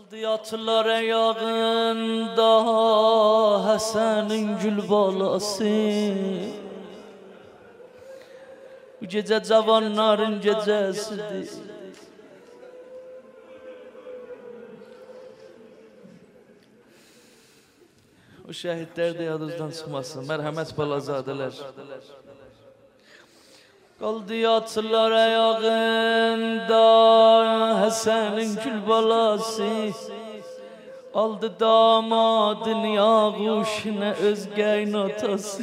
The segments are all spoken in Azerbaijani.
Qaldı atlar ayağında Həsənin gül balası. Bu gecə cavanların gecəsidir. O şəhidlər də yadınızdan çıxmasın. Mərhəmət balazadələr. Qaldı atlar ayağında Həsənin gül balası. Aldı damadın yağuşuna öz qaynatası.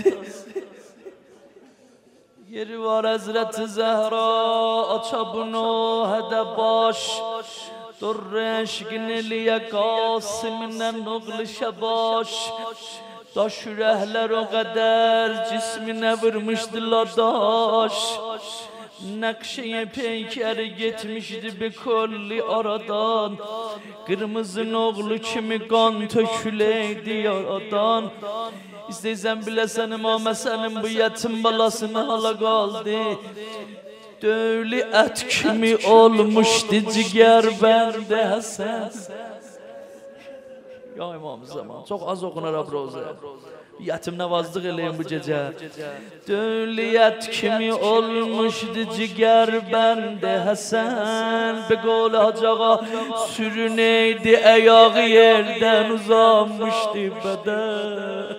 Yeri var Həzrəti Zəhra aça bunu hədə baş. Dur eşqin eliyə Qasiminə oğlu Şəbaş. Daş ürəklər o qədər cisminə vurmuşdular daş. Nakşeye peykeri getmişdi bir kolli aradan. Kırmızın oğlu kimi kan töküleydi yaradan. İsteysen bilesenim ama senin bu yetim balasını hala kaldı. Dövli et kimi olmuşdu ciğer bende Hasan. Ya İmam Zaman çok az okunar abroza. Yetim nevazlık eləyim bu gecə. Dövliyət kimi olmuşdu ciğer bende Hasan. Bir qol hacağa sürüneydi ayağı yerden uzanmışdı beden.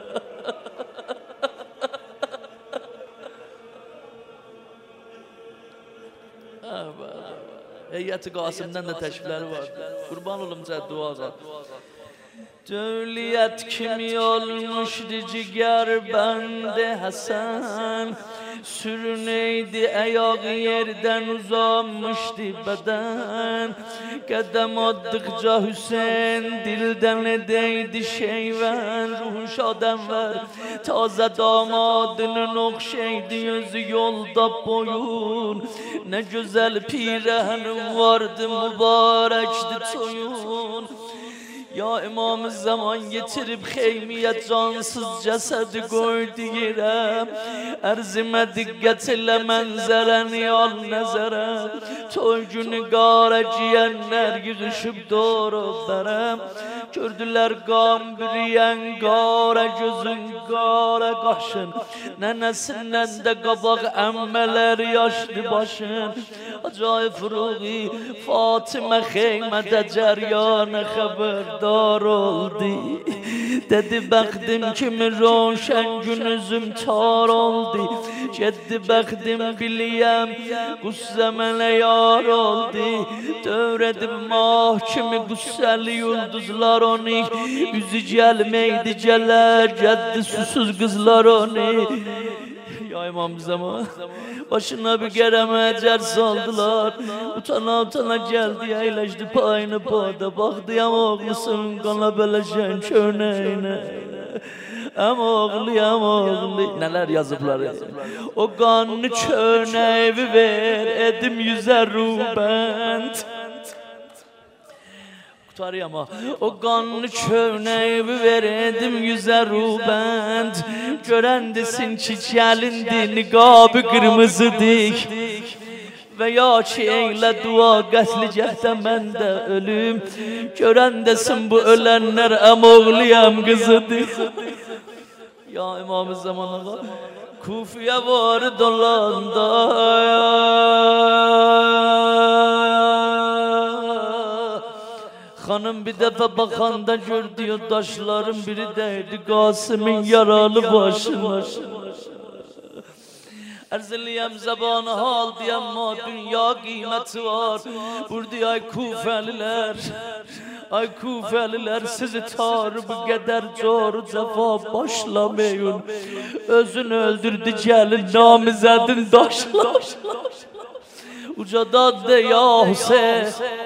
Heyyəti Qasım'dan da təşrifləri var. Qurban olum cəddu azad. Dövliyət kimi olmuşdu ciğer bende Hasan. Sürüneydi ayağı yerden uzanmışdı beden. Qədəm atdıqca Hüseyin dildən edeydi şeyvən. Ruhu şadənvər taze damadının oxşeydi özü yolda boyun. Ne güzel pirəhənin vardı mübarəkdi toyun. Ya İmam-ı Zaman getirip xeymiyə cansız cəsədi qoydu yerə. Ərzimə diqqət elə mənzərəni al nəzərə. Toy günü qara giyənlər yığışıb doğru bərəm. Gördülər qan bürüyən qara gözün qara qaşın. Nənəsindən də qabaq əmmələr yaşlı başın. Acayip Furuği Fatıma xeymədə cəryana xəbərdar oldu. Dedi bəxtim kimi roşən gün üzüm tar oldu. Geddi bəxtim biliyəm qüssə mənə yar oldu. Dövrədib mah kimi qüssəli yulduzlar onu. Üzü gəlməydi gələr geddi susuz qızlar onu. Ya İmam Zaman başına bir kereme ecer saldılar. Utana utana geldi eyleşti payını payda. Baktı ya oğlusun kana beleşen çöneğine. Ama oğlu neler yazıplar ya. O kanlı çöneği ver edim yüze rubent. Ama o kanlı çöneği veredim yüze rubend. Görendesin çiçeğindi nikabı kırmızı dik. Veya ki eyle dua qətli cəhdə məndə ölüm. Görendesin bu ölenler em oğluyam kızıdır. Ya İmam-ı Zaman ağa Kufiye var dolanda. Hanım bir defa bakanda gördü taşların biri değdi Qasım'ın yaralı başına. Erzeliyem zabanı hal diye ama dünya kıymeti var. Burada ay Kufeliler, ay Kufeliler sizi tarı bu kadar zor cefa başlamayın. Özünü öldürdü gelin namizedin daşlar. Ucadan de ya Hüseyin.